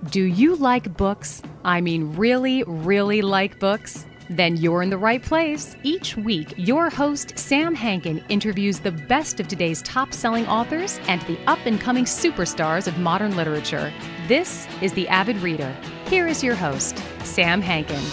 Do you like books? I mean, really, really like books? Then you're in the right place. Each week, your host, Sam Hankin, interviews the best of today's top-selling authors and the up-and-coming superstars of modern literature. This is The Avid Reader. Here is your host, Sam Hankin.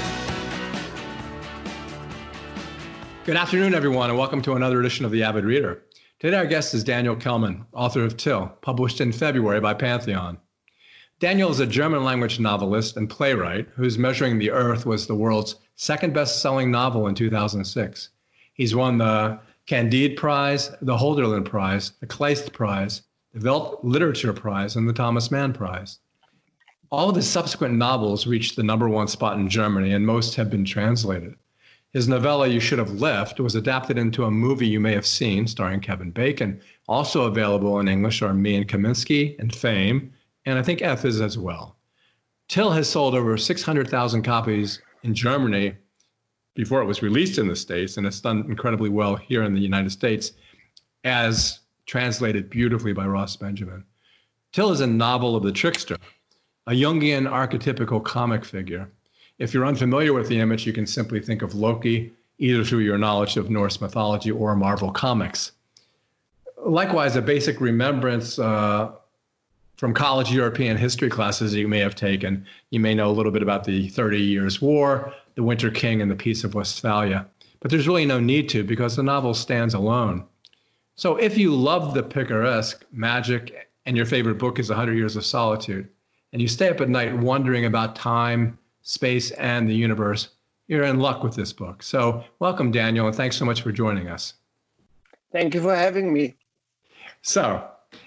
Good afternoon, everyone, and welcome to another edition of The Avid Reader. Today, our guest is Daniel Kehlmann, author of Till, published in February by Pantheon. Daniel is a German-language novelist and playwright whose Measuring the Earth was the world's second best-selling novel in 2006. He's won the Candide Prize, the Holderlin Prize, the Kleist Prize, the Welt Literature Prize, and the Thomas Mann Prize. All of his subsequent novels reached the #1 spot in Germany, and most have been translated. His novella, You Should Have Left, was adapted into a movie you may have seen starring Kevin Bacon. Also available in English are Me and Kaminsky and Fame, and I think F is as well. Till has sold over 600,000 copies in Germany before it was released in the States, and it's done incredibly well here in the United States, as translated beautifully by Ross Benjamin. Till is a novel of the trickster, a Jungian archetypical comic figure. If you're unfamiliar with the image, you can simply think of Loki, either through your knowledge of Norse mythology or Marvel Comics. Likewise, a basic remembrance from college European history classes that you may have taken. You may know a little bit about the 30 Years' War, the Winter King, and the Peace of Westphalia. But there's really no need to, because the novel stands alone. So if you love the picaresque, magic, and your favorite book is 100 Years of Solitude, and you stay up at night wondering about time, space, and the universe, you're in luck with this book. So welcome, Daniel, and thanks so much for joining us. Thank you for having me. So,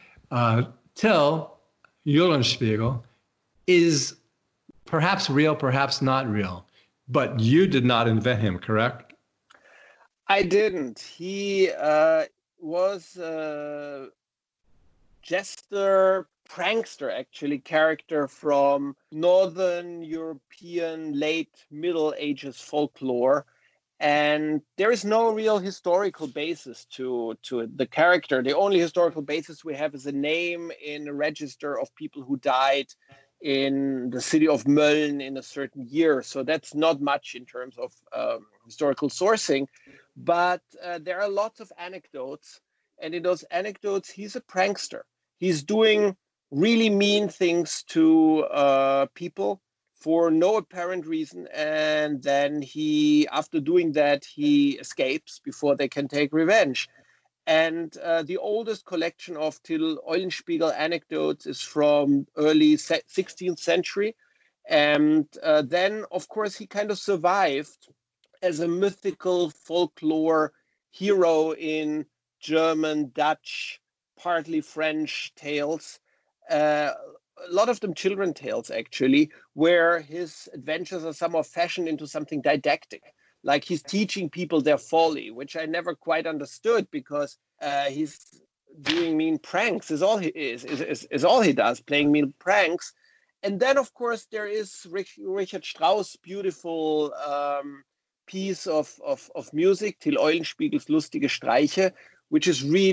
Till Eulenspiegel is perhaps real, perhaps not real, but you did not invent him, correct? I didn't. He was a jester, prankster, actually, character from Northern European late Middle Ages folklore. And there is no real historical basis to the character. The only historical basis we have is a name in a register of people who died in the city of Mölln in a certain year. So that's not much in terms of historical sourcing. But there are lots of anecdotes. And in those anecdotes, he's a prankster. He's doing really mean things to people for no apparent reason, and then after doing that, he escapes before they can take revenge. And the oldest collection of Till Eulenspiegel anecdotes is from early 16th century. And then, of course, he kind of survived as a mythical folklore hero in German, Dutch, partly French tales. A lot of them children tales, actually, where his adventures are somehow fashioned into something didactic. Like he's teaching people their folly, which I never quite understood, because he's doing mean pranks is all he is all he does, playing mean pranks. And then, of course, there is Richard Strauss' beautiful piece of music, Till Eulenspiegel's Lustige Streiche, which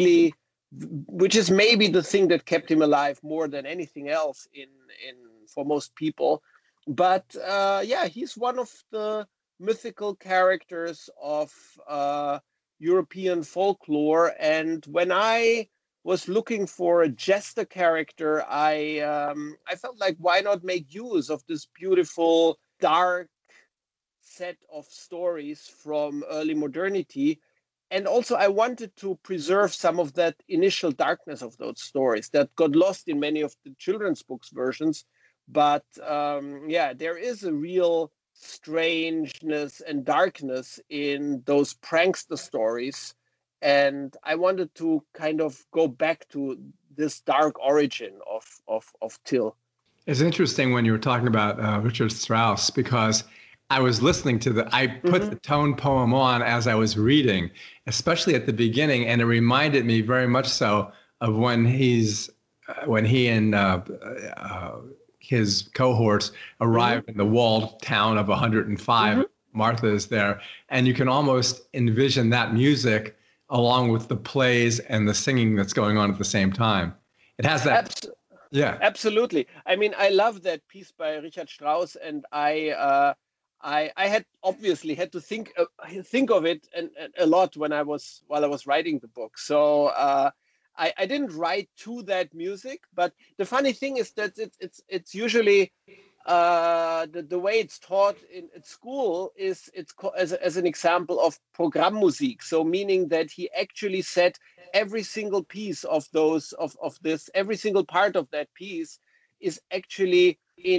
is maybe the thing that kept him alive more than anything else for most people. But he's one of the mythical characters of European folklore. And when I was looking for a jester character, I felt like, why not make use of this beautiful, dark set of stories from early modernity? And also, I wanted to preserve some of that initial darkness of those stories that got lost in many of the children's books versions. But there is a real strangeness and darkness in those prankster stories. And I wanted to kind of go back to this dark origin of Till. It's interesting when you were talking about Richard Strauss, because I was listening to I put the tone poem on as I was reading, especially at the beginning, and it reminded me very much so of when he and his cohorts arrive in the walled town of 105. Martha is there, and you can almost envision that music along with the plays and the singing that's going on at the same time. It has that Yeah. Absolutely. I mean, I love that piece by Richard Strauss, and I had obviously had to think of it and a lot while I was writing the book. So I didn't write to that music, but the funny thing is that it's usually the way it's taught in at school is as an example of Programmmusik. So meaning that he actually set every single piece of every single part of that piece is actually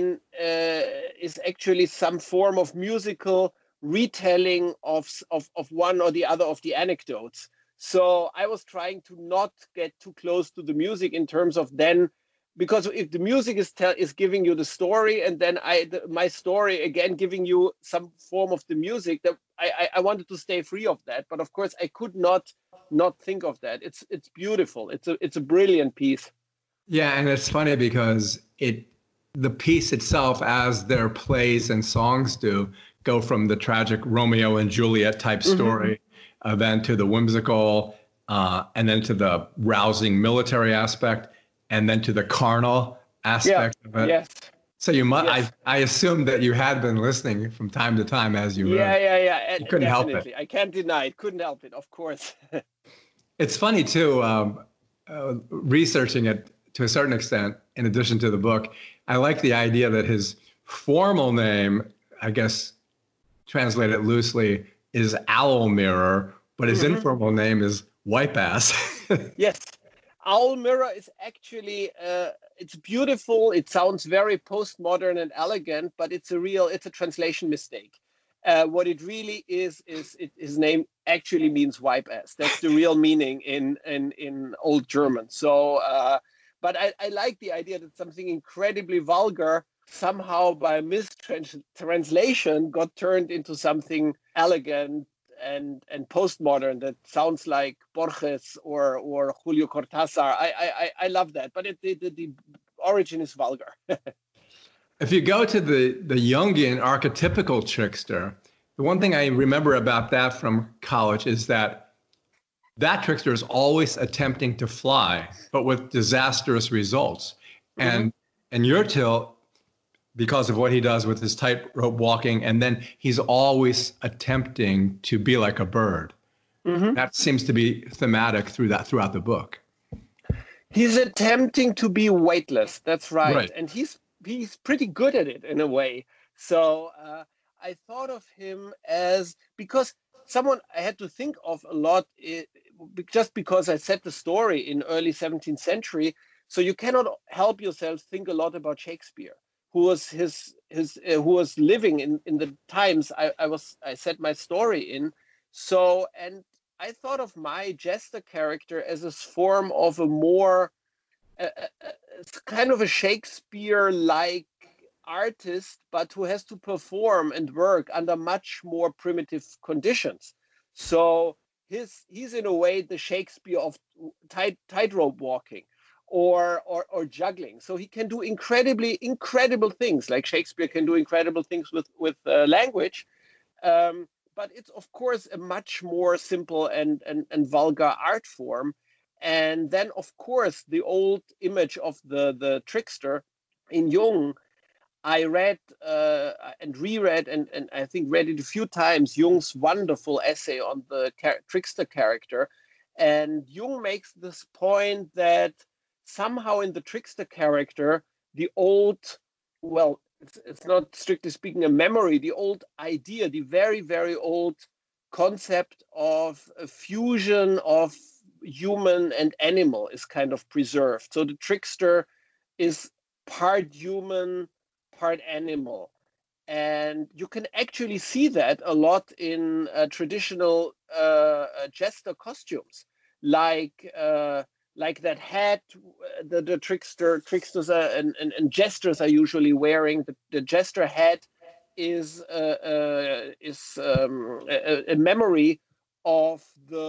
is actually some form of musical retelling of one or the other of the anecdotes. So I was trying to not get too close to the music in terms of then, because if the music is giving you the story, and then my story again giving you some form of the music, that I wanted to stay free of that. But of course I could not think of that. It's beautiful. It's a brilliant piece. Yeah, and it's funny because the piece itself, as their plays and songs do, go from the tragic Romeo and Juliet type story, then to the whimsical, and then to the rousing military aspect, and then to the carnal aspect of it. Yes. So I assume that you had been listening from time to time as you wrote. Yeah. You couldn't help it. I can't deny it. Couldn't help it, of course. It's funny too, researching it to a certain extent, in addition to the book. I like the idea that his formal name, I guess, translated loosely, is Owl Mirror, but his informal name is Wipe Ass. Yes. Owl Mirror is actually, it's beautiful. It sounds very postmodern and elegant, but it's a translation mistake. What it really is his name actually means wipe ass. That's the real meaning in Old German. So, but I like the idea that something incredibly vulgar somehow by mistranslation got turned into something elegant and postmodern that sounds like Borges or Julio Cortázar. I love that, but the origin is vulgar. If you go to the Jungian archetypical trickster, the one thing I remember about that from college is that trickster is always attempting to fly, but with disastrous results. And Yurtil, because of what he does with his tightrope walking, and then he's always attempting to be like a bird. That seems to be thematic throughout the book. He's attempting to be weightless. That's right. And he's pretty good at it in a way. So I thought of him as, because someone I had to think of a lot, just because I set the story in early 17th century. So you cannot help yourself think a lot about Shakespeare, who was who was living in the times I set my story in. So, and I thought of my jester character as a form of a more kind of a Shakespeare-like artist, but who has to perform and work under much more primitive conditions. So he's in a way the Shakespeare of tightrope walking or juggling. So he can do incredible things, like Shakespeare can do incredible things with language. But it's of course a much more simple and vulgar art form. And then of course the old image of the trickster in Jung, I read and reread and I think read it a few times, Jung's wonderful essay on the trickster character. And Jung makes this point that somehow in the trickster character, the old, well, it's not strictly speaking a memory, the old idea, the very, very old concept of a fusion of human and animal is kind of preserved. So the trickster is part human, part animal. And you can actually see that a lot in traditional jester costumes, like that hat the tricksters and jesters are usually wearing. The jester hat is a memory of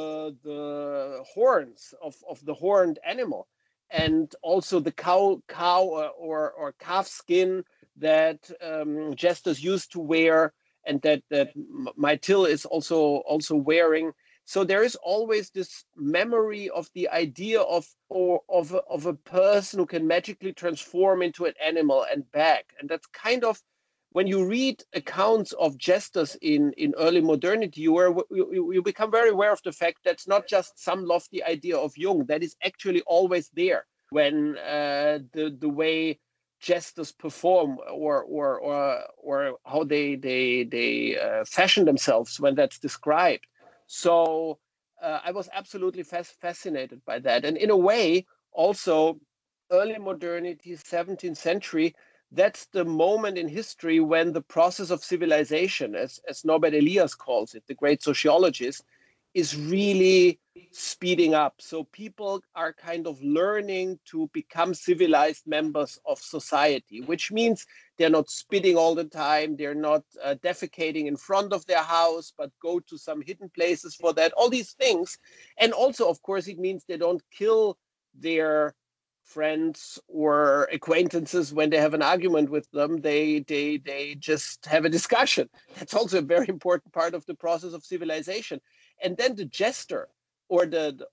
the horns of the horned animal, and also the cow or calf skin that jesters used to wear, and that Mytil is also wearing. So there is always this memory of the idea of a person who can magically transform into an animal and back. And that's kind of, when you read accounts of jesters in early modernity, you become very aware of the fact that's not just some lofty idea of Jung, that is actually always there when the way jesters perform or how they fashion themselves when that's described. So I was absolutely fascinated by that. And in a way, also early modernity, 17th century, that's the moment in history when the process of civilization, as Norbert Elias calls it, the great sociologist, is really speeding up. So people are kind of learning to become civilized members of society, which means they're not spitting all the time, they're not defecating in front of their house, but go to some hidden places for that, all these things. And also, of course, it means they don't kill their friends or acquaintances when they have an argument with them. They just have a discussion. That's also a very important part of the process of civilization. And then the jester, or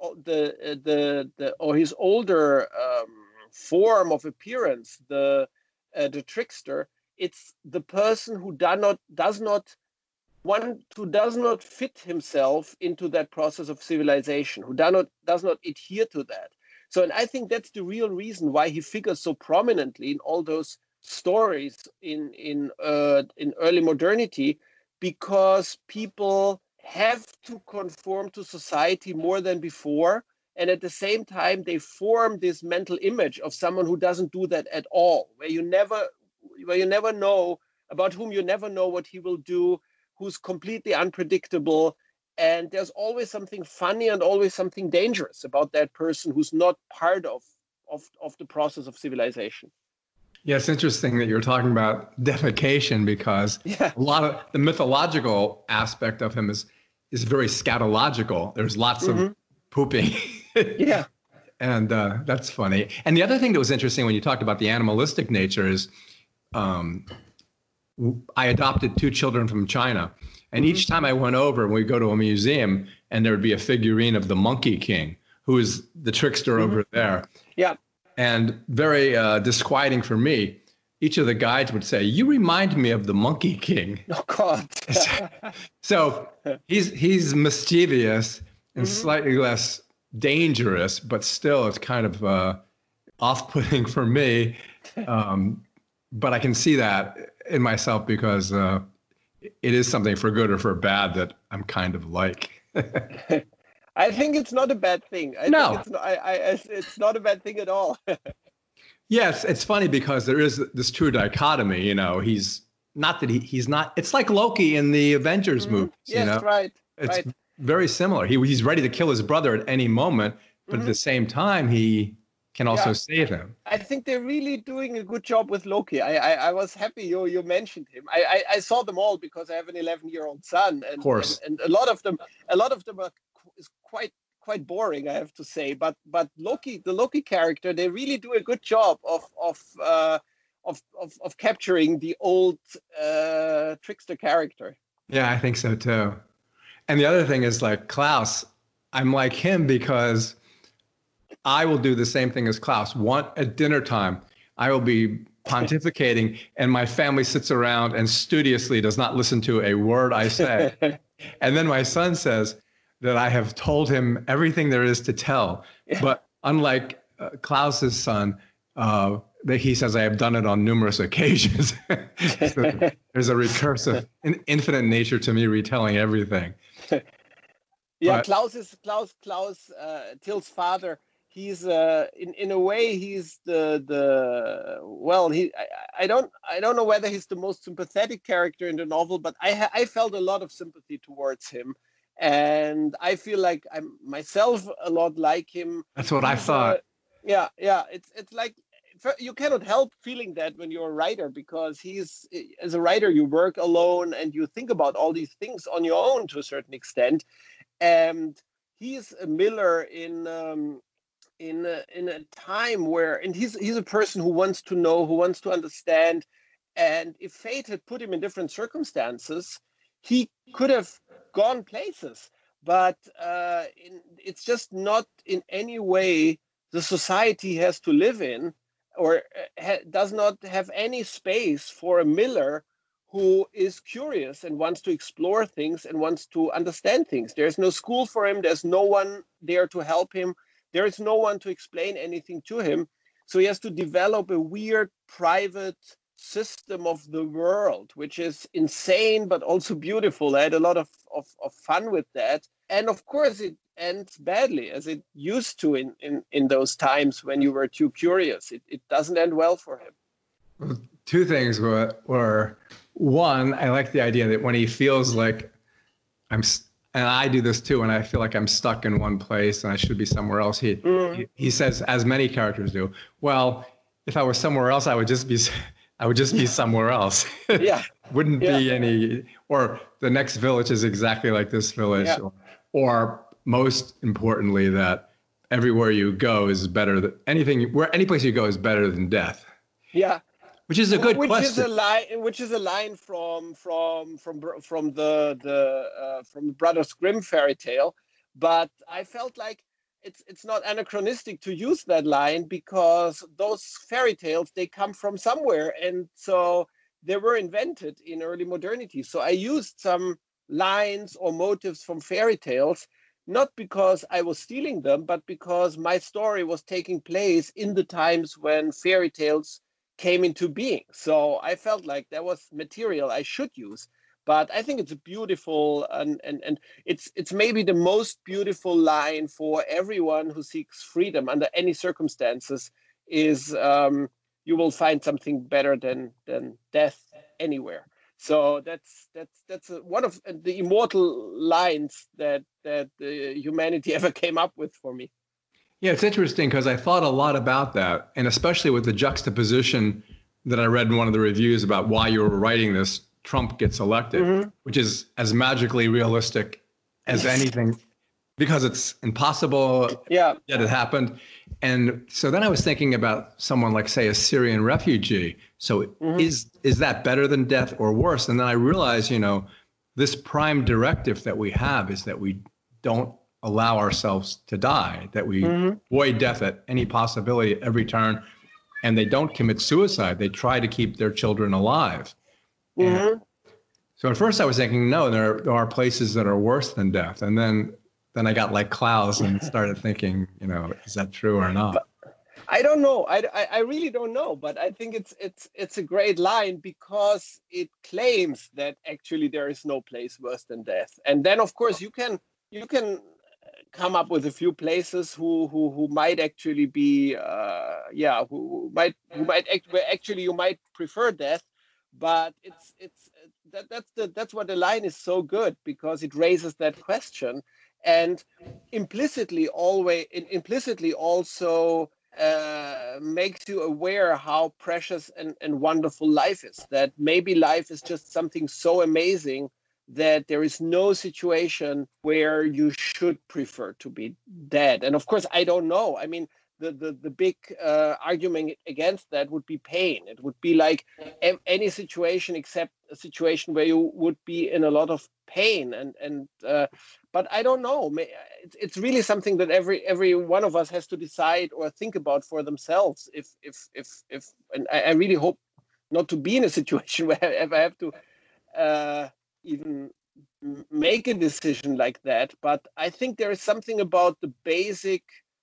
or his older form of appearance, the trickster, it's the person who does not fit himself into that process of civilization, who does not adhere to that. So, and I think that's the real reason why he figures so prominently in all those stories in early modernity, because people have to conform to society more than before, and at the same time they form this mental image of someone who doesn't do that at all, where you never know, about whom you never know what he will do, who's completely unpredictable. And there's always something funny and always something dangerous about that person who's not part of the process of civilization. Yeah, it's interesting that you're talking about defecation, because a lot of the mythological aspect of him is very scatological. There's lots of pooping. Yeah. And that's funny. And the other thing that was interesting when you talked about the animalistic nature is I adopted 2 children from China. And each time I went over, we go to a museum, and there would be a figurine of the Monkey King, who is the trickster over there. Yeah. And very disquieting for me, each of the guides would say, "You remind me of the Monkey King." Oh, God. So he's mischievous and slightly less dangerous, but still it's kind of off-putting for me. But I can see that in myself, because it is something, for good or for bad, that I'm kind of like. I think it's not a bad thing. It's not a bad thing at all. Yes, it's funny because there is this true dichotomy. He's not that he's not. It's like Loki in the Avengers movies. Yes, right. It's very similar. He's ready to kill his brother at any moment, but at the same time, he can also save him. I think they're really doing a good job with Loki. I was happy you mentioned him. I saw them all because I have an 11-year-old son, and, of course, and a lot of them is quite boring, I have to say. But the Loki character, they really do a good job of capturing the old trickster character. Yeah, I think so too. And the other thing is, like Klaus, I'm like him because I will do the same thing as Klaus. At dinner time, I will be pontificating, and my family sits around and studiously does not listen to a word I say. And then my son says that I have told him everything there is to tell. Yeah. But unlike Klaus's son, he says I have done it on numerous occasions. So there's a recursive, infinite nature to me retelling everything. Yeah, Klaus, Till's father. He's in a way he's I don't know whether he's the most sympathetic character in the novel, but I felt a lot of sympathy towards him, and I feel like I'm myself a lot like him. That's what I thought. Yeah, it's like you cannot help feeling that when you're a writer, because as a writer you work alone and you think about all these things on your own to a certain extent, and he's a miller in a time where, and he's a person who wants to know, who wants to understand, and if fate had put him in different circumstances, he could have gone places. but it's just not in any way the society has to live in, or does not have any space for a Miller who is curious and wants to explore things and wants to understand things. There's no school for him. There's no one there to help him. There is no one to explain anything to him. So he has to develop a weird private system of the world, which is insane, but also beautiful. I had a lot of fun with that. And of course, it ends badly, as it used to in those times when you were too curious. It doesn't end well for him. Well, two things were one, I like the idea that when he feels like and I do this too, when I feel like I'm stuck in one place and I should be somewhere else, he says, as many characters do, well, if I were somewhere else, I would just be somewhere else. Yeah. Wouldn't be any, or the next village is exactly like this village, or most importantly, that everywhere you go is better than any place you go is better than death. Yeah. Which is a good question. Which is a line from the Brothers Grimm fairy tale, but I felt like it's not anachronistic to use that line, because those fairy tales, they come from somewhere, and so they were invented in early modernity. So I used some lines or motives from fairy tales, not because I was stealing them, but because my story was taking place in the times when fairy tales came into being. So I felt like that was material I should use. But I think it's a beautiful, and it's maybe the most beautiful line for everyone who seeks freedom under any circumstances is you will find something better than death anywhere. So that's one of the immortal lines that humanity ever came up with for me. Yeah, it's interesting because I thought a lot about that, and especially with the juxtaposition that I read in one of the reviews about why you were writing this, Trump gets elected, which is as magically realistic as anything, because it's impossible, yet it happened. And so then I was thinking about someone like, say, a Syrian refugee. So is that better than death or worse? And then I realized, this prime directive that we have is that we don't allow ourselves to die, that we avoid death at any possibility at every turn, and they don't commit suicide. They try to keep their children alive. So at first I was thinking, no, there are places that are worse than death. And then I got like Klaus and started thinking, is that true or not? But I don't know. I really don't know. But I think it's a great line, because it claims that actually there is no place worse than death. And then of course you can come up with a few places who might actually be who might actually you might prefer death, but that's what the line is so good, because it raises that question, and implicitly also makes you aware how precious and wonderful life is, that maybe life is just something so amazing that there is no situation where you should prefer to be dead. And of course, I don't know. I mean, the big argument against that would be pain. It would be like any situation except a situation where you would be in a lot of pain. But I don't know. It's really something that every one of us has to decide or think about for themselves. If and I really hope not to be in a situation where I have to even make a decision like that. But I think there is something about the basic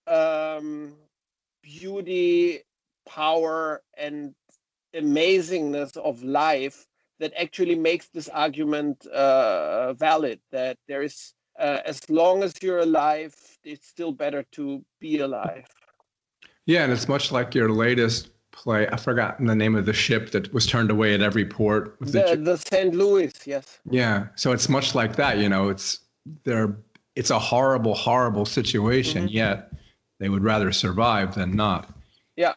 beauty, power, and amazingness of life that actually makes this argument valid, that there is, as long as you're alive, it's still better to be alive. Yeah, and it's much like your latest play. I've forgotten the name of the ship that was turned away at every port. The St. Louis, yes. Yeah, so it's much like that. It's a horrible, horrible situation, yet they would rather survive than not. Yeah.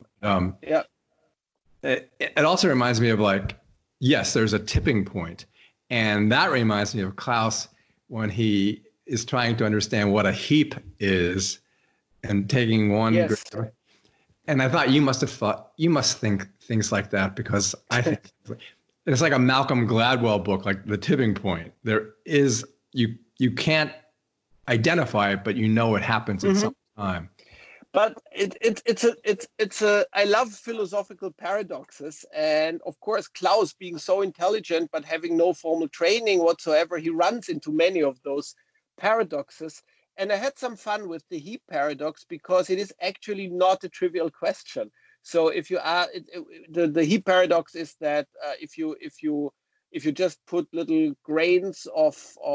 It also reminds me of, like, yes, there's a tipping point. And that reminds me of Klaus when he is trying to understand what a heap is and taking one. Yes. And I thought you must think things like that, because I think it's like a Malcolm Gladwell book, like The Tipping Point. There is, you can't identify it, but you know it happens at some time. But it's a I love philosophical paradoxes, and of course Klaus, being so intelligent but having no formal training whatsoever, he runs into many of those paradoxes. And I had some fun with the heap paradox because it is actually not a trivial question. So if you are the heap paradox is that if you just put little grains of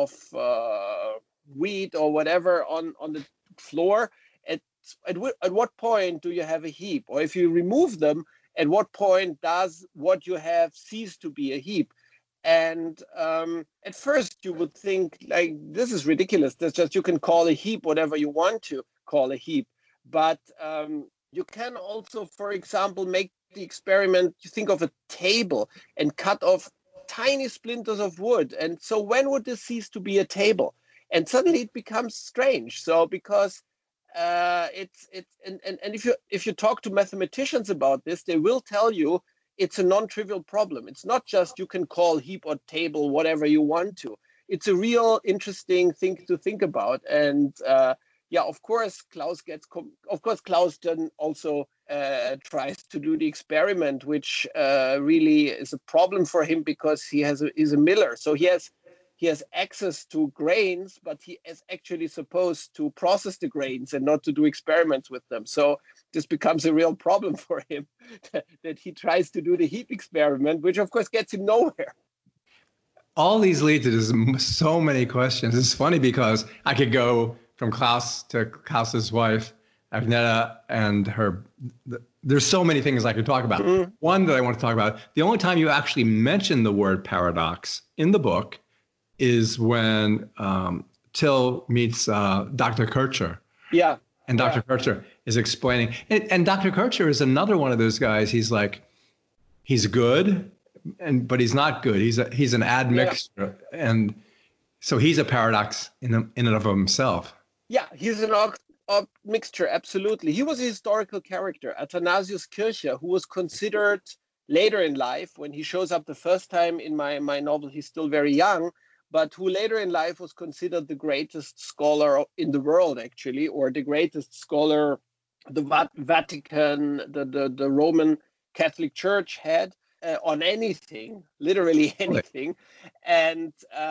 wheat or whatever on the floor, at what point do you have a heap? Or if you remove them, at what point does what you have cease to be a heap? And at first you would think, like, this is ridiculous. That's just, you can call a heap whatever you want to call a heap. But you can also, for example, make the experiment. You think of a table and cut off tiny splinters of wood. And so when would this cease to be a table? And suddenly it becomes strange. So because if you talk to mathematicians about this, they will tell you it's a non-trivial problem. It's not just you can call heap or table whatever you want to. It's a real interesting thing to think about. And of course, Klaus then also tries to do the experiment, which really is a problem for him because he's a miller. So he has access to grains, but he is actually supposed to process the grains and not to do experiments with them. So this becomes a real problem for him that he tries to do the heap experiment, which of course gets him nowhere. All these lead to so many questions. It's funny because I could go from Klaus to Klaus's wife, Agneta, and her. There's so many things I could talk about. Mm-hmm. One that I want to talk about, the only time you actually mention the word paradox in the book is when Till meets Dr. Kircher. Yeah. And Dr. Kircher is explaining. And Dr. Kircher is another one of those guys. He's like, he's good, but he's not good. He's an admixture. And so he's a paradox in and of himself. Yeah, he's an mixture, absolutely. He was a historical character, Athanasius Kircher, who was considered later in life, when he shows up the first time in my novel, he's still very young, but who later in life was considered the greatest scholar in the world, actually, or the greatest scholar the Vatican, the Roman Catholic Church had on anything, literally anything. And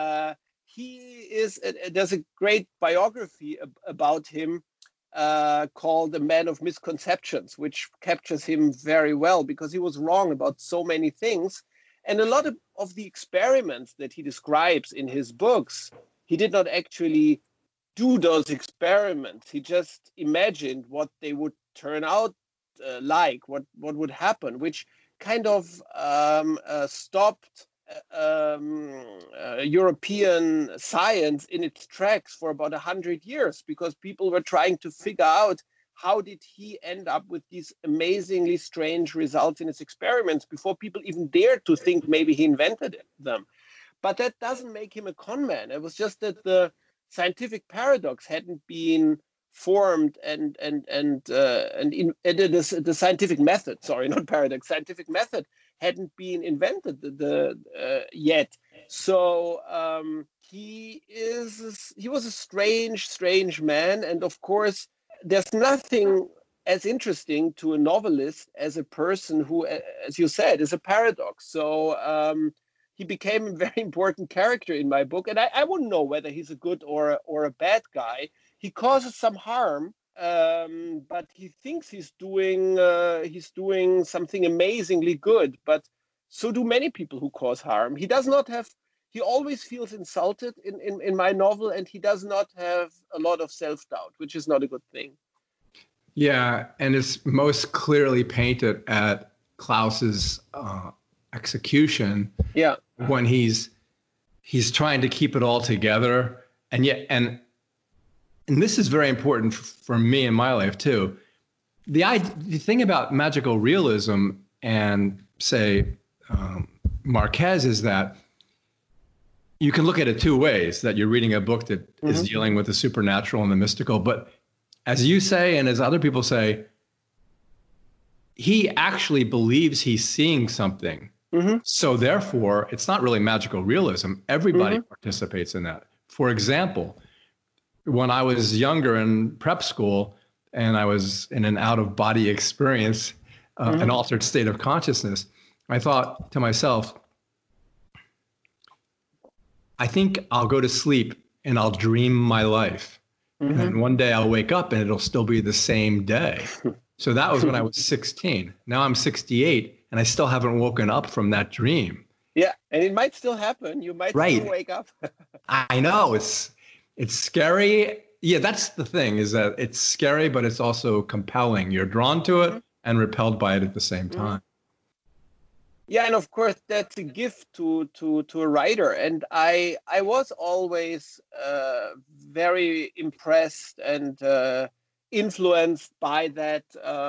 there's a great biography about him called The Man of Misconceptions, which captures him very well because he was wrong about so many things. And a lot of the experiments that he describes in his books, he did not actually do those experiments. He just imagined what they would turn out like, what would happen, which kind of stopped European science in its tracks for about 100 years because people were trying to figure out how did he end up with these amazingly strange results in his experiments before people even dared to think maybe he invented them. But that doesn't make him a con man. It was just that the scientific paradox hadn't been formed and the scientific method, sorry, not paradox, scientific method hadn't been invented yet. So he was a strange man, and of course there's nothing as interesting to a novelist as a person who, as you said, is a paradox. So he became a very important character in my book, and I wouldn't know whether he's a good or a bad guy. He causes some harm, but he thinks he's doing something amazingly good. But so do many people who cause harm. He does not have. He always feels insulted in my novel, and he does not have a lot of self-doubt, which is not a good thing. Yeah, and it's most clearly painted at Klaus's execution. Yeah, when he's trying to keep it all together, and this is very important for me in my life too. The thing about magical realism and say Marquez is that you can look at it two ways, that you're reading a book that is dealing with the supernatural and the mystical. But as you say, and as other people say, he actually believes he's seeing something. Mm-hmm. So therefore, it's not really magical realism. Everybody participates in that. For example, when I was younger in prep school and I was in an out-of-body experience, an altered state of consciousness, I thought to myself, I think I'll go to sleep and I'll dream my life. And then one day I'll wake up and it'll still be the same day. So that was when I was 16. Now I'm 68 and I still haven't woken up from that dream. Yeah, and it might still happen. You might still wake up. I know it's scary. Yeah, that's the thing, is that it's scary, but it's also compelling. You're drawn to it and repelled by it at the same time. Yeah, and of course that's a gift to a writer. And I was always very impressed and influenced by that,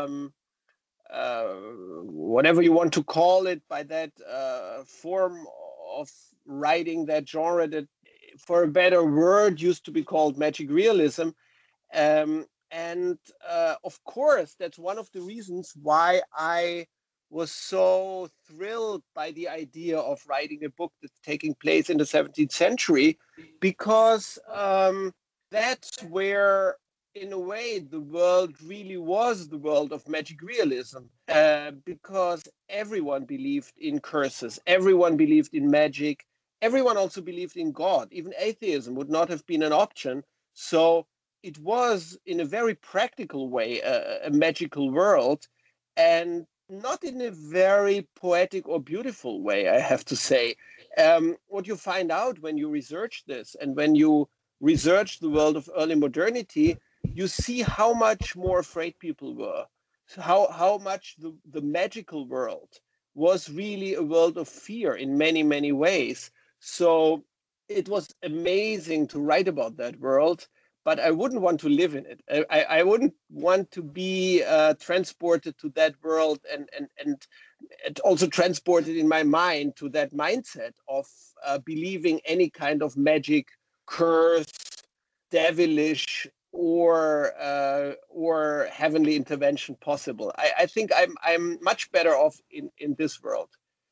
whatever you want to call it, by that form of writing, that genre that, for a better word, used to be called magic realism. And of course, that's one of the reasons why I was so thrilled by the idea of writing a book that's taking place in the 17th century, because that's where, in a way, the world really was the world of magic realism, because everyone believed in curses, everyone believed in magic, everyone also believed in God. Even atheism would not have been an option. So it was, in a very practical way, a magical world, and not in a very poetic or beautiful way, I have to say. What you find out when you research this, and when you research the world of early modernity, you see how much more afraid people were, how much the magical world was really a world of fear in many, many ways. So it was amazing to write about that world, but I wouldn't want to live in it. I wouldn't want to be transported to that world and also transported in my mind to that mindset of believing any kind of magic, curse, devilish, or heavenly intervention possible. I think I'm much better off in this world.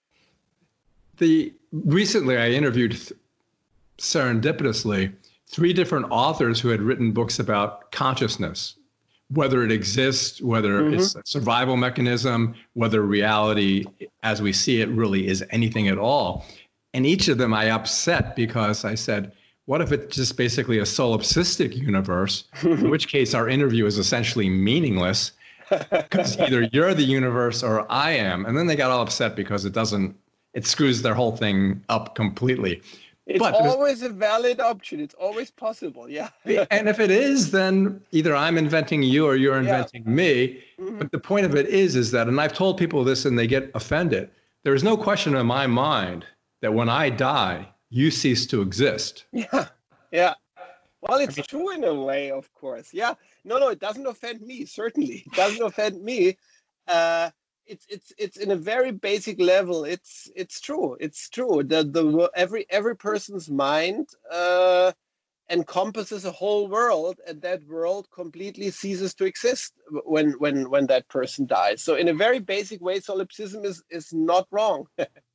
Recently, I interviewed serendipitously 3 different authors who had written books about consciousness, whether it exists, whether it's a survival mechanism, whether reality as we see it really is anything at all. And each of them I upset, because I said, what if it's just basically a solipsistic universe, in which case our interview is essentially meaningless, because either you're the universe or I am. And then they got all upset because it screws their whole thing up completely. It's always a valid option. It's always possible. Yeah. And if it is, then either I'm inventing you or you're inventing me. But the point of it is that, and I've told people this and they get offended, there is no question in my mind that when I die, you cease to exist. Yeah. Yeah. Well, it's true in a way, of course. Yeah. No, it doesn't offend me. Certainly, it doesn't offend me. It's in a very basic level. It's true. It's true. Every person's mind encompasses a whole world, and that world completely ceases to exist when that person dies. So in a very basic way, solipsism is not wrong.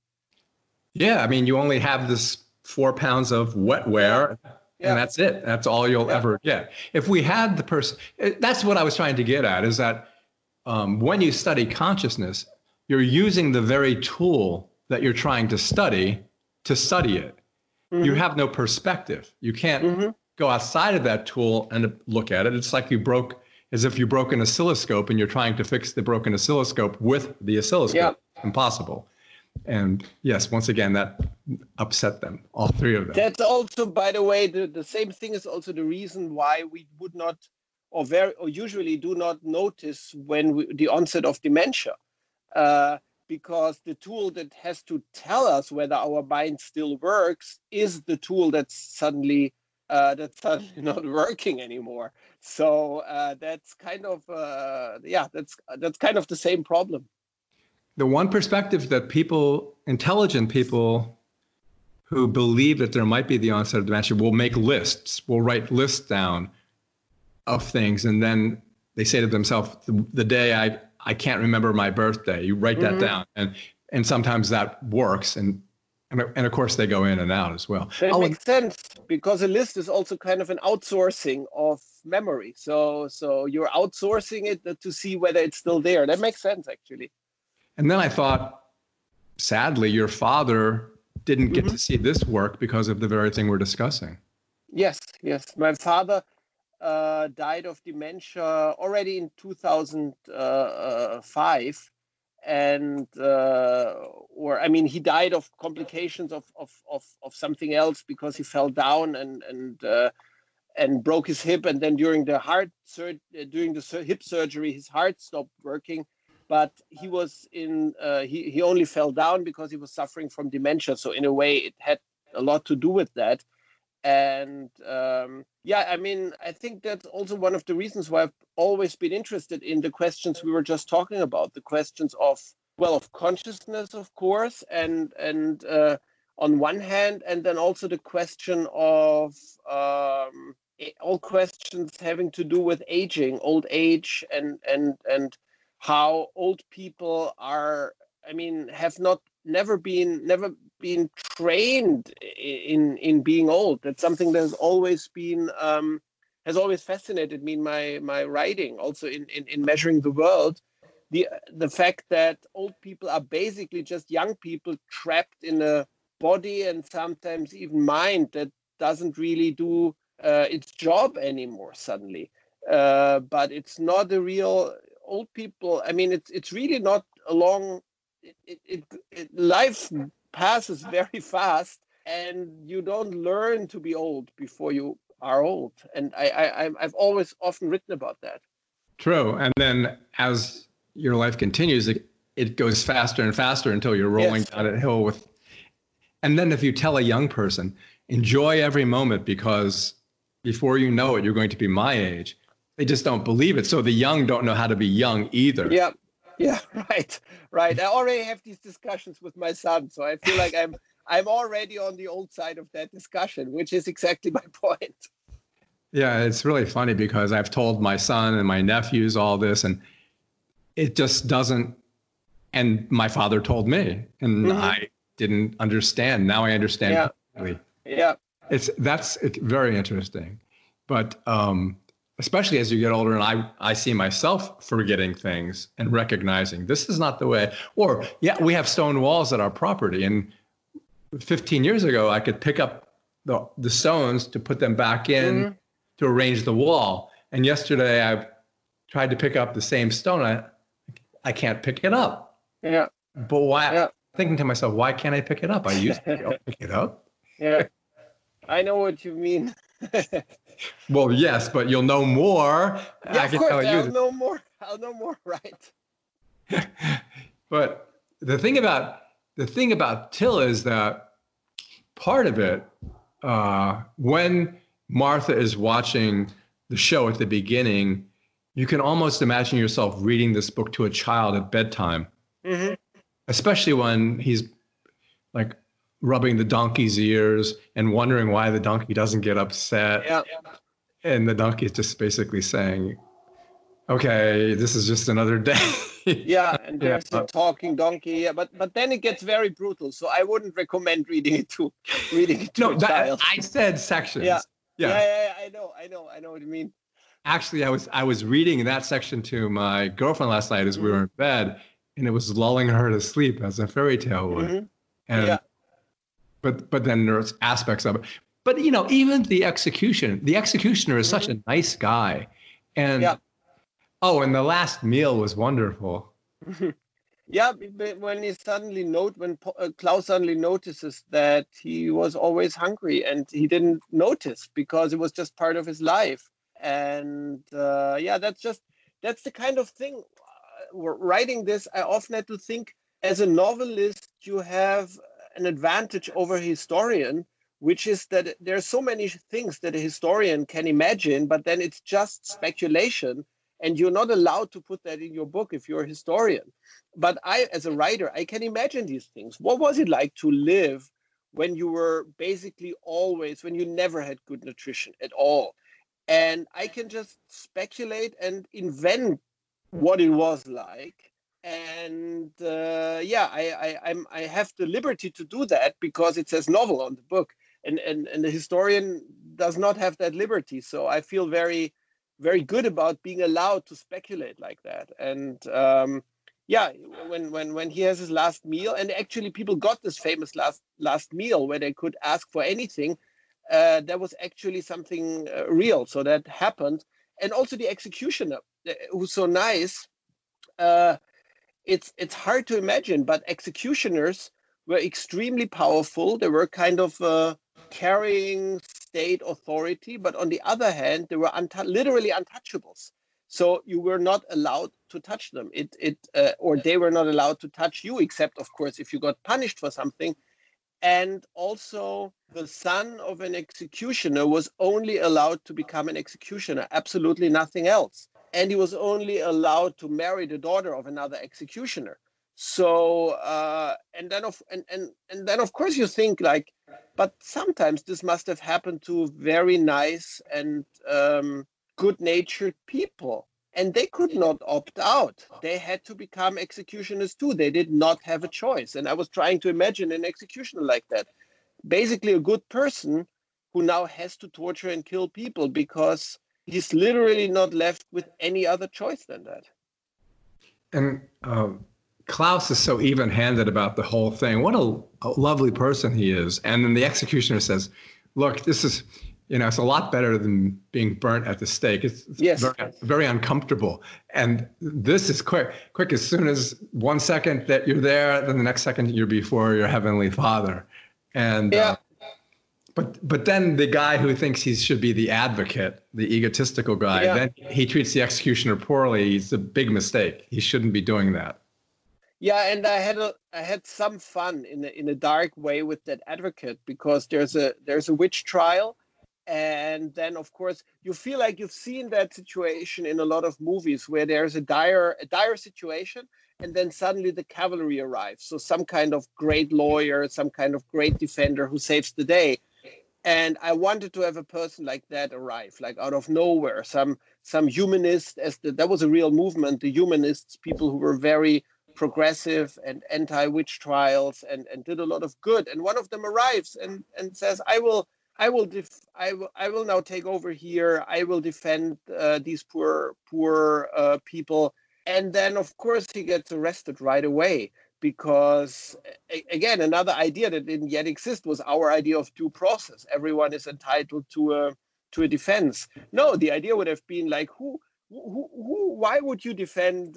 Yeah, I mean, you only have this 4 pounds of wetware, and that's it. That's all you'll ever get. If we had the person, that's what I was trying to get at, is that when you study consciousness, you're using the very tool that you're trying to study it. You have no perspective. You can't go outside of that tool and look at it. It's like as if you broke an oscilloscope and you're trying to fix the broken oscilloscope with the oscilloscope. Impossible. And yes, once again, that upset them, all 3 of them. That's also, by the way, the same thing is also the reason why we would not, or usually do not notice the onset of dementia, because the tool that has to tell us whether our mind still works is the tool that's suddenly not working anymore. So that's kind of that's kind of the same problem. The one perspective that intelligent people who believe that there might be the onset of dementia will make lists, will write lists down of things, and then they say to themselves, the day I can't remember my birthday, you write that down, and sometimes that works, and And of course, they go in and out as well. That makes sense because a list is also kind of an outsourcing of memory. So you're outsourcing it to see whether it's still there. That makes sense, actually. And then I thought, sadly, your father didn't get to see this work because of the very thing we're discussing. Yes. My father died of dementia already in 2005. And he died of complications of something else because he fell down and broke his hip, and then during the hip surgery his heart stopped working, but he was he only fell down because he was suffering from dementia, so in a way it had a lot to do with that. And I think that's also one of the reasons why I've always been interested in the questions we were just talking about, the questions of consciousness, of course, and on one hand, and then also the question of all questions having to do with aging, old age, and how old people are, have never been trained in being old. That's something that has always fascinated me in my writing, also in Measuring the World. The fact that old people are basically just young people trapped in a body and sometimes even mind that doesn't really do its job anymore suddenly. But it's not a real old people. It's really not a long. Life passes very fast, and you don't learn to be old before you are old. And I've always often written about that. True. And then as your life continues, it goes faster and faster until you're rolling down a hill and then if you tell a young person, enjoy every moment because before you know it, you're going to be my age, they just don't believe it. So the young don't know how to be young either. Yeah, right. I already have these discussions with my son, so I feel like I'm already on the old side of that discussion, which is exactly my point. Yeah, it's really funny because I've told my son and my nephews all this, and it just doesn't. And my father told me, and I didn't understand. Now I understand completely. Yeah, it's very interesting, but especially as you get older, and I see myself forgetting things and recognizing this is not the way. Or we have stone walls at our property, and 15 years ago I could pick up the stones to put them back in to arrange the wall. And yesterday I tried to pick up the same stone. I can't pick it up. Yeah. But why? Yeah. Thinking to myself, why can't I pick it up? I used to be able to pick it up. Yeah. I know what you mean. Well, yes, but you'll know more. Yeah, of course, I'll know more, right? But the thing about Till is that part of it, when Martha is watching the show at the beginning, you can almost imagine yourself reading this book to a child at bedtime, especially when he's like rubbing the donkey's ears and wondering why the donkey doesn't get upset. Yeah. And the donkey is just basically saying, okay, this is just another day. Yeah, and there's a talking donkey. Yeah, but then it gets very brutal. So I wouldn't recommend reading it to a child. I said sections. Yeah, I know what you mean. Actually, I was reading that section to my girlfriend last night as we were in bed, and it was lulling her to sleep as a fairy tale would. And but then there's aspects of it. But even the executioner is such a nice guy, and and the last meal was wonderful. Yeah, when Klaus suddenly notices that he was always hungry and he didn't notice because it was just part of his life. And that's the kind of thing. Writing this, I often had to think, as a novelist, you have an advantage over a historian, which is that there are so many things that a historian can imagine, but then it's just speculation, and you're not allowed to put that in your book if you're a historian. But I, as a writer, I can imagine these things. What was it like to live when you were basically when you never had good nutrition at all? And I can just speculate and invent what it was like. And I have the liberty to do that because it says novel on the book, and the historian does not have that liberty. So I feel very, very good about being allowed to speculate like that. And when he has his last meal, and actually people got this famous last meal where they could ask for anything, that was actually something real. So that happened, and also the executioner, who's so nice. It's hard to imagine, but executioners were extremely powerful. They were kind of carrying state authority, but on the other hand, they were literally untouchables. So you were not allowed to touch them. Or they were not allowed to touch you, except, of course, if you got punished for something. And also, the son of an executioner was only allowed to become an executioner, absolutely nothing else. And he was only allowed to marry the daughter of another executioner. So, and then of course you think like, but sometimes this must have happened to very nice and good-natured people, and they could not opt out. They had to become executioners too. They did not have a choice. And I was trying to imagine an executioner like that, basically a good person who now has to torture and kill people because he's literally not left with any other choice than that. And Klaus is so even-handed about the whole thing. What a lovely person he is. And then the executioner says, look, this is, it's a lot better than being burnt at the stake. It's yes. very, very uncomfortable. And this is quick as soon as 1 second that you're there, then the next second you're before your heavenly Father. And yeah. But then the guy who thinks he should be the advocate, the egotistical guy, then he treats the executioner poorly. It's a big mistake. He shouldn't be doing that. Yeah, and I had some fun in a dark way with that advocate, because there's a witch trial, and then of course you feel like you've seen that situation in a lot of movies where there's a dire situation, and then suddenly the cavalry arrives. So some kind of great lawyer, some kind of great defender who saves the day. And I wanted to have a person like that arrive, like out of nowhere, some humanist, that was a real movement, the humanists, people who were very progressive and anti-witch trials and did a lot of good. And one of them arrives and says, I will now take over here. I will defend these poor people. And then, of course, he gets arrested right away. Because, again, another idea that didn't yet exist was our idea of due process. Everyone is entitled to a defense. No, the idea would have been like, why would you defend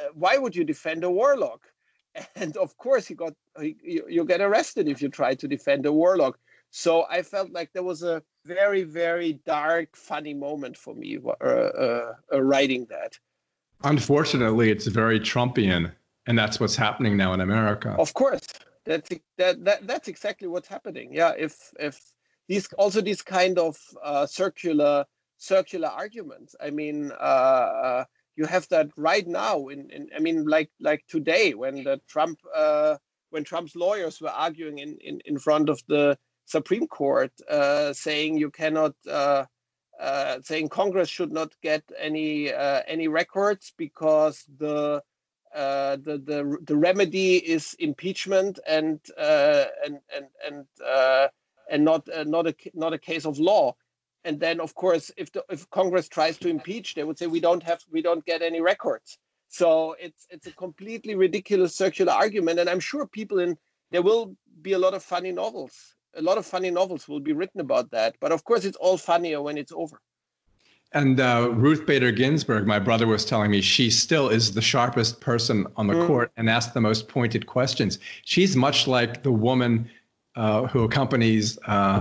a warlock? And of course, you get arrested if you try to defend a warlock. So I felt like there was a very, very dark, funny moment for me writing that. Unfortunately, it's very Trumpian. And that's what's happening now in America. Of course, that's exactly what's happening. Yeah, if these kind of circular arguments. I mean, you have that right now. Like today when Trump's lawyers were arguing in front of the Supreme Court, saying you cannot, saying Congress should not get any records because the remedy is impeachment and not a case of law. And then, of course, if Congress tries to impeach, they would say we don't get any records. So it's a completely ridiculous circular argument. And I'm sure there will be a lot of funny novels. A lot of funny novels will be written about that. But of course, it's all funnier when it's over. And Ruth Bader Ginsburg, my brother was telling me, she still is the sharpest person on the court and asks the most pointed questions. She's much like the woman who accompanies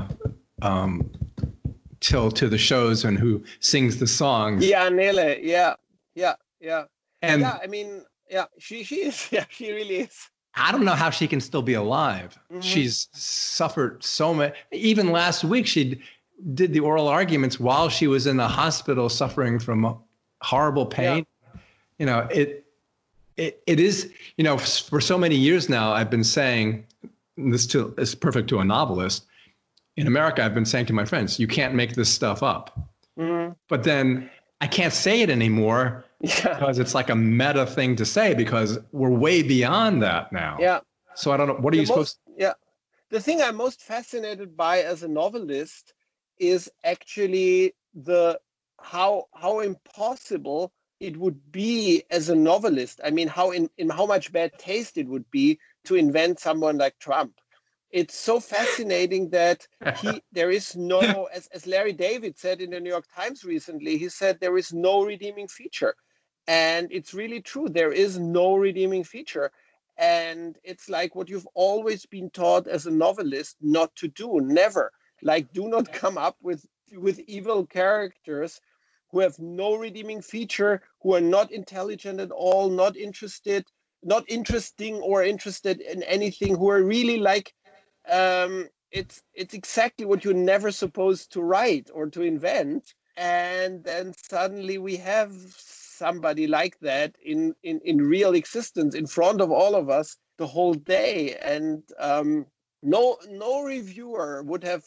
Till to the shows and who sings the songs. Yeah, Nele. Yeah. And yeah, I mean, yeah, she is. Yeah, she really is. I don't know how she can still be alive. Mm-hmm. She's suffered so much. Even last week, she did the oral arguments while she was in the hospital suffering from horrible pain. Yeah. It is, for so many years now, I've been saying, this is perfect to a novelist. In America, I've been saying to my friends, you can't make this stuff up. Mm-hmm. But then I can't say it anymore Yeah. because it's like a meta thing to say because we're way beyond that now. Yeah. So I don't know. What are you supposed to? Yeah. The thing I'm most fascinated by as a novelist is actually the how impossible it would be as a novelist. I mean, in how much bad taste it would be to invent someone like Trump. It's so fascinating that there is no, as Larry David said in the New York Times recently, he said there is no redeeming feature. And it's really true. There is no redeeming feature. And it's like what you've always been taught as a novelist not to do. Never. Like, do not come up with evil characters who have no redeeming feature, who are not intelligent at all, not interesting or interested in anything, who are really like, it's exactly what you're never supposed to write or to invent. And then suddenly we have somebody like that in real existence in front of all of us the whole day. And no reviewer would have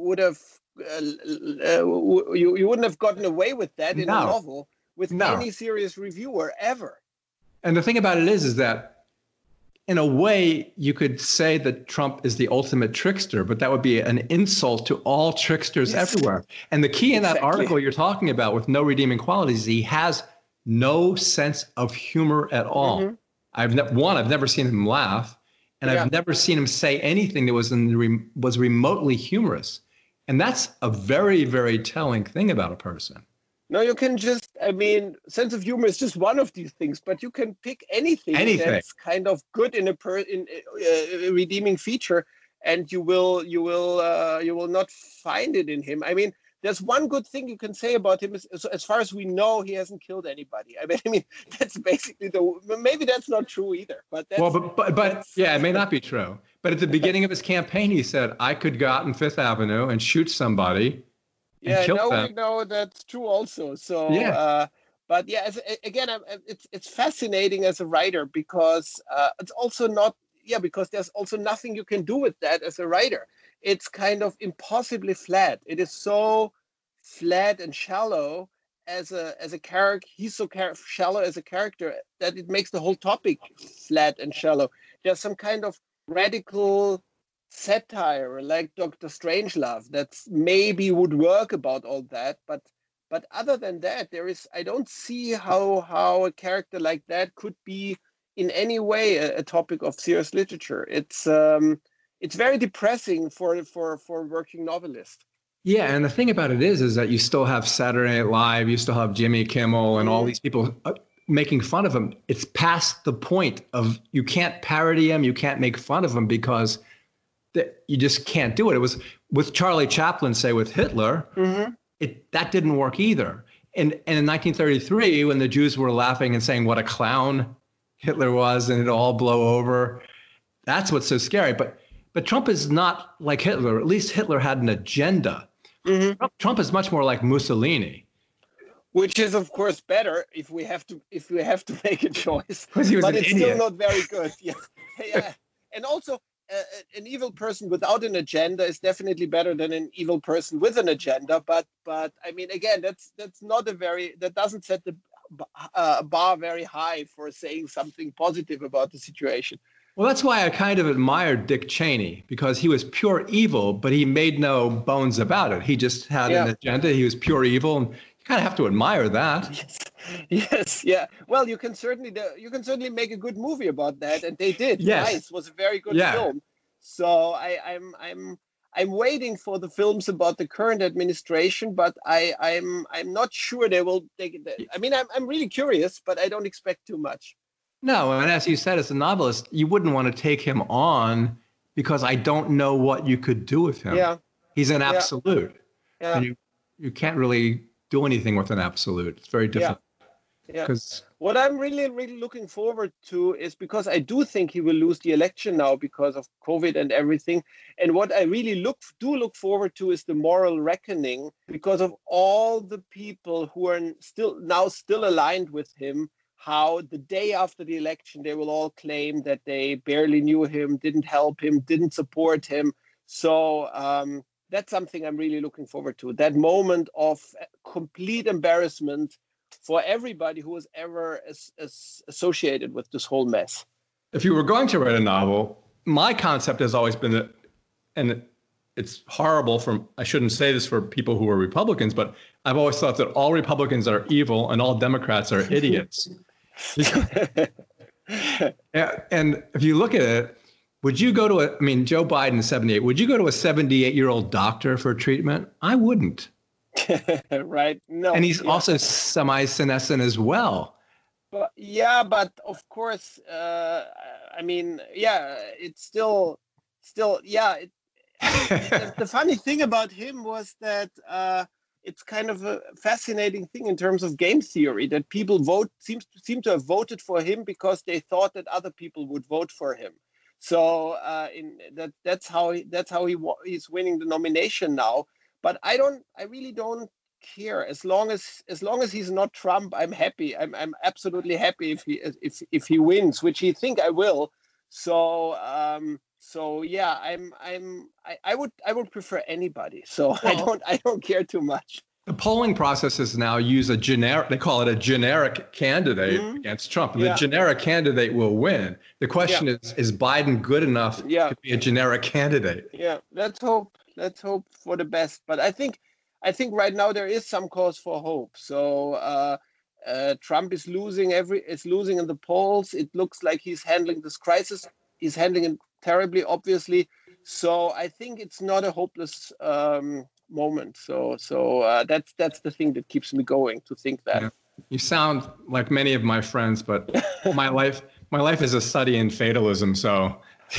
you wouldn't have gotten away with that in a No. novel with No. any serious reviewer ever. And the thing about it is that in a way, you could say that Trump is the ultimate trickster, but that would be an insult to all tricksters everywhere. And the key in that article you're talking about with no redeeming qualities, he has no sense of humor at all. Mm-hmm. I've never seen him laugh, and I've never seen him say anything that was remotely humorous. And that's a very, very telling thing about a person. No, you can just, I mean, sense of humor is just one of these things, but you can pick anything that's kind of good in a redeeming feature, and you will not find it in him. I mean, there's one good thing you can say about him is, as far as we know, he hasn't killed anybody. I mean, that's basically maybe that's not true either. But that's, but yeah, it may not be true. But at the beginning of his campaign, he said, "I could go out on Fifth Avenue and shoot somebody." Yeah, now we know that's true also. So, yeah. But yeah, it's fascinating as a writer because it's also not, because there's also nothing you can do with that as a writer. It's kind of impossibly flat. It is so flat and shallow as a character. He's so shallow as a character that it makes the whole topic flat and shallow. There's some kind of radical satire like Dr. Strangelove that maybe would work about all that, but other than that, I don't see how a character like that could be in any way a topic of serious literature. It's very depressing for a working novelist. Yeah, and the thing about it is that you still have Saturday Night Live, you still have Jimmy Kimmel and all these people making fun of him. It's past the point of you can't parody him, you can't make fun of him because you just can't do it. It was with Charlie Chaplin, say with Hitler, that didn't work either. And in 1933, when the Jews were laughing and saying what a clown Hitler was and it'd all blow over, that's what's so scary. But Trump is not like Hitler. At least Hitler had an agenda. Trump is much more like Mussolini. Which is, of course, better if we have to make a choice. Because he was but an it's idiot. Still not very good. Yeah. And also, an evil person without an agenda is definitely better than an evil person with an agenda. But I mean, again, that doesn't set the bar very high for saying something positive about the situation. Well, that's why I kind of admired Dick Cheney, because he was pure evil, but he made no bones about it. He just had an agenda. He was pure evil, and you kind of have to admire that. Yes, yeah. Well, you can certainly make a good movie about that, and they did. Yes. Vice was a very good film. So I'm waiting for the films about the current administration, but I'm not sure they will take it. I mean, I'm really curious, but I don't expect too much. No, and as you said, as a novelist, you wouldn't want to take him on because I don't know what you could do with him. Yeah. He's an absolute. Yeah. And you can't really do anything with an absolute. It's very difficult. Yeah. What I'm really, really looking forward to is, because I do think he will lose the election now because of COVID and everything. And what I really look forward to is the moral reckoning, because of all the people who are still aligned with him. How the day after the election, they will all claim that they barely knew him, didn't help him, didn't support him. So that's something I'm really looking forward to. That moment of complete embarrassment for everybody who was ever associated with this whole mess. If you were going to write a novel, my concept has always been that, and it's horrible I shouldn't say this for people who are Republicans, but I've always thought that all Republicans are evil and all Democrats are idiots. And if you look at it, would you go to Joe Biden is 78. Would you go to a 78-year-old doctor for treatment? I wouldn't. Right. No. And he's also semi-senescent as well. But of course, it's still, the funny thing about him was that it's kind of a fascinating thing in terms of game theory that people seem to have voted for him because they thought that other people would vote for him. So that's how he's winning the nomination now. But I really don't care as long as he's not Trump. I'm happy. I'm absolutely happy if he wins, which he think I will. So yeah, I would prefer anybody. So I don't care too much. The polling processes now use they call it a generic candidate against Trump. And the generic candidate will win. The question is Biden good enough to be a generic candidate? Yeah, let's hope for the best. But I think right now there is some cause for hope. So Trump is losing in the polls. It looks like he's handling this crisis. He's handling it terribly, obviously. So I think it's not a hopeless moment. So that's the thing that keeps me going, to think that. Yeah. You sound like many of my friends, but my life is a study in fatalism. So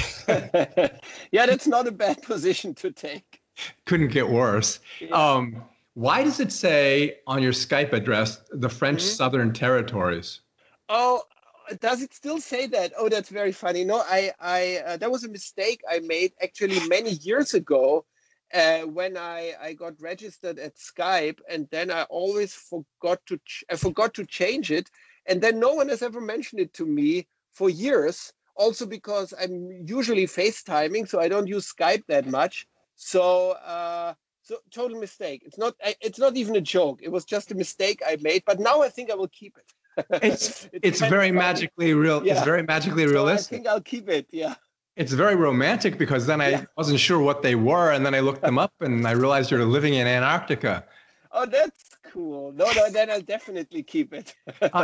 yeah, that's not a bad position to take. Couldn't get worse. Yeah. Why does it say on your Skype address the French Southern Territories? Oh, does it still say that? Oh, that's very funny. No, I that was a mistake I made actually many years ago when I got registered at Skype, and then I always forgot to change it, and then no one has ever mentioned it to me for years. Also because I'm usually FaceTiming, so I don't use Skype that much. So total mistake. It's not even a joke. It was just a mistake I made, but now I think I will keep it. It's very magically real. Yeah. It's very magically realistic. So I think I'll keep it. Yeah. It's very romantic because then I wasn't sure what they were, and then I looked them up and I realized you're living in Antarctica. Oh, that's cool. No, then I'll definitely keep it.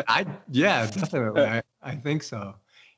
Definitely. I think so.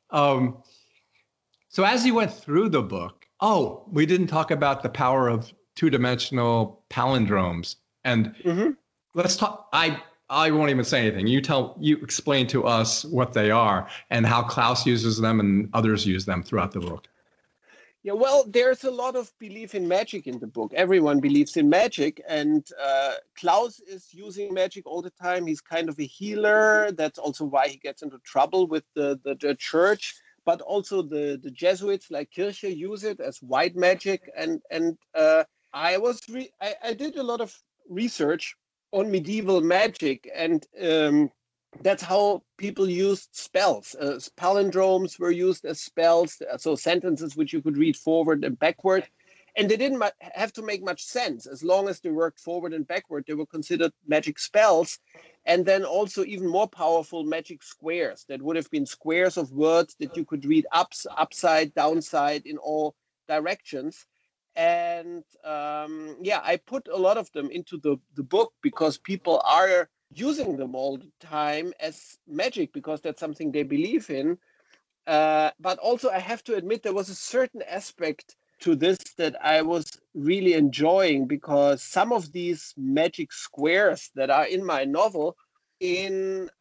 So as you went through the book, we didn't talk about the power of two-dimensional palindromes. And let's talk. I won't even say anything. You explain to us what they are and how Klaus uses them and others use them throughout the book. Yeah, well, there's a lot of belief in magic in the book. Everyone believes in magic, and Klaus is using magic all the time. He's kind of a healer. That's also why he gets into trouble with the church. But also the Jesuits like Kirche use it as white magic. And I did a lot of research on medieval magic, and that's how people used spells. Palindromes were used as spells, so sentences which you could read forward and backward. And they didn't have to make much sense. As long as they worked forward and backward, they were considered magic spells. And then also even more powerful magic squares. That would have been squares of words that you could read upside, downside, in all directions. And I put a lot of them into the book because people are using them all the time as magic because that's something they believe in. But also I have to admit there was a certain aspect to this that I was really enjoying, because some of these magic squares that are in my novel in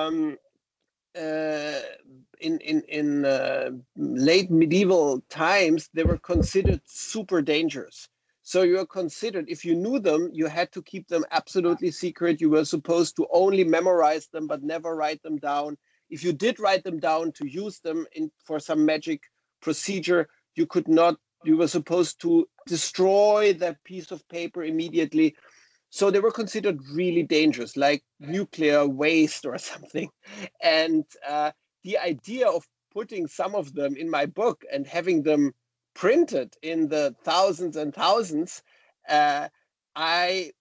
late medieval times, they were considered super dangerous. So you were considered, if you knew them, you had to keep them absolutely secret. You were supposed to only memorize them, but never write them down. If you did write them down to use them for some magic procedure, you could not. You were supposed to destroy that piece of paper immediately. So they were considered really dangerous, like nuclear waste or something. And the idea of putting some of them in my book and having them printed in the thousands and thousands, I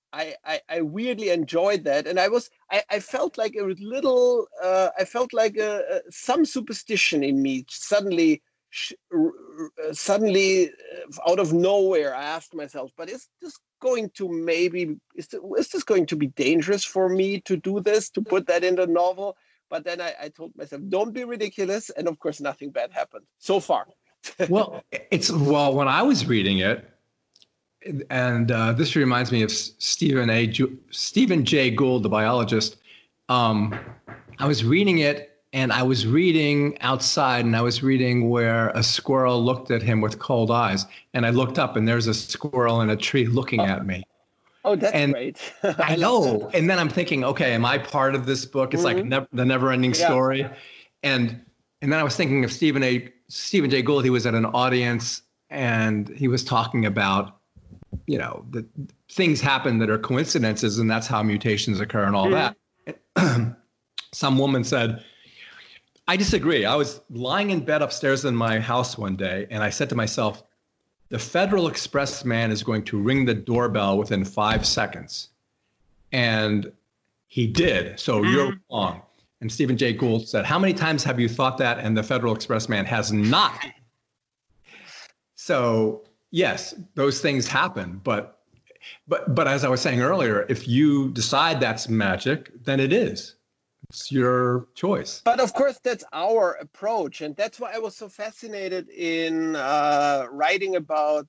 I weirdly enjoyed that, and I felt like a little I felt like some superstition in me suddenly. Suddenly, out of nowhere, I asked myself, "But is this going to is this going to be dangerous for me to do this, to put that in the novel?" But then I told myself, "Don't be ridiculous," and of course, nothing bad happened so far. Well, when I was reading it. And this reminds me of Stephen Jay Gould, the biologist. I was reading it, and I was reading outside, and I was reading where a squirrel looked at him with cold eyes. And I looked up, and there's a squirrel in a tree looking at me. Oh, that's great. I know. And then I'm thinking, okay, am I part of this book? It's like the never-ending story. And then I was thinking of Stephen Jay Gould. He was at an audience, and he was talking about, the things happen that are coincidences, and that's how mutations occur and all that. Some woman said, I disagree. I was lying in bed upstairs in my house one day, and I said to myself, the Federal Express man is going to ring the doorbell within 5 seconds. And he did. So you're wrong. And Stephen Jay Gould said, how many times have you thought that? And the Federal Express man has not. So yes, those things happen. But as I was saying earlier, if you decide that's magic, then it is. It's your choice. But of course, that's our approach. And that's why I was so fascinated in writing about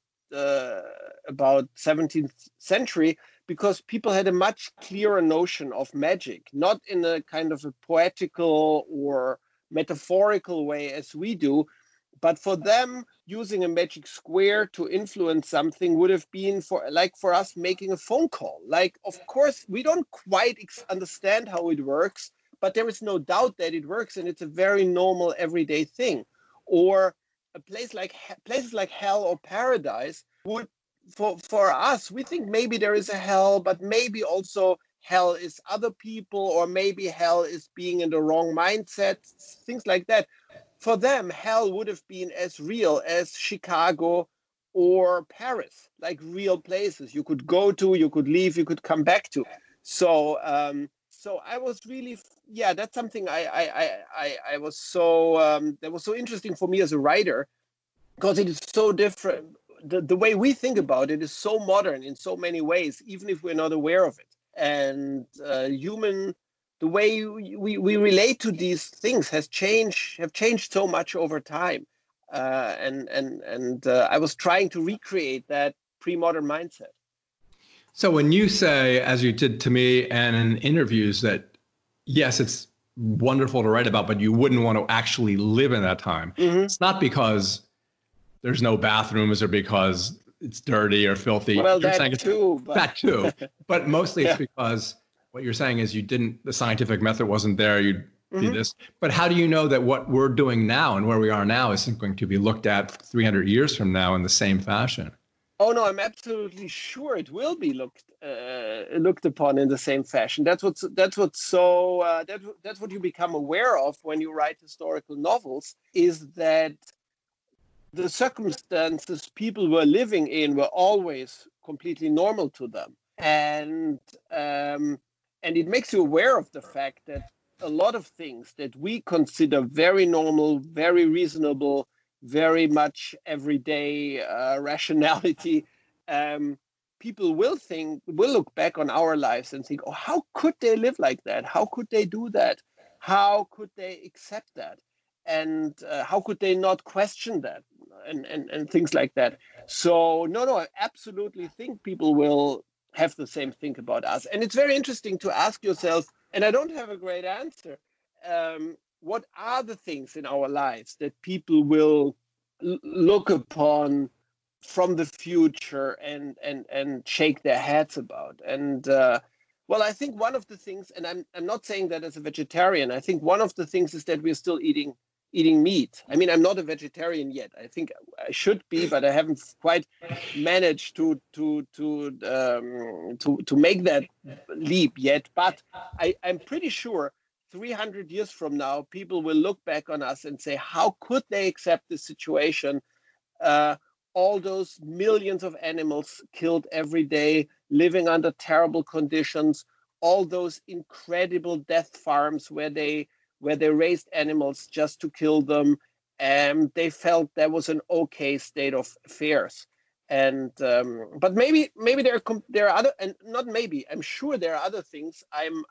17th century, because people had a much clearer notion of magic, not in a kind of a poetical or metaphorical way as we do. But for them, using a magic square to influence something would have been for us making a phone call. Like, of course, we don't quite understand how it works, but there is no doubt that it works, and it's a very normal, everyday thing. Or places like hell or paradise would, for us, we think maybe there is a hell, but maybe also hell is other people, or maybe hell is being in the wrong mindset, things like that. For them, hell would have been as real as Chicago or Paris, like real places you could go to, you could leave, you could come back to. So I was really, that's something I was so, that was so interesting for me as a writer, because it is so different. The way we think about it is so modern in so many ways, even if we're not aware of it. And the way we relate to these things have changed so much over time. And I was trying to recreate that pre-modern mindset. So when you say, as you did to me and in interviews, that yes, it's wonderful to write about, but you wouldn't want to actually live in that time. It's not because there's no bathrooms or because it's dirty or filthy. Well, that too. That too. But mostly it's because what you're saying is the scientific method wasn't there. You'd do this. But how do you know that what we're doing now and where we are now isn't going to be looked at 300 years from now in the same fashion? Oh no, I'm absolutely sure it will be looked upon in the same fashion. That's what you become aware of when you write historical novels, is that the circumstances people were living in were always completely normal to them, and it makes you aware of the fact that a lot of things that we consider very normal, very reasonable, very much everyday rationality, people will look back on our lives and think, oh, how could they live like that? How could they do that? How could they accept that? And how could they not question that? And things like that. So no, I absolutely think people will have the same think about us. And it's very interesting to ask yourself, and I don't have a great answer, what are the things in our lives that people will look upon from the future and shake their heads about? And well, I think one of the things, and I'm not saying that as a vegetarian, I think one of the things is that we're still eating meat. I mean, I'm not a vegetarian yet. I think I should be, but I haven't quite managed to make that leap yet. But I'm pretty sure 300 years from now, people will look back on us and say, how could they accept this situation all those millions of animals killed every day, living under terrible conditions, all those incredible death farms where they raised animals just to kill them, and they felt that was an okay state of affairs. And but maybe there are other, and not maybe, I'm sure there are other things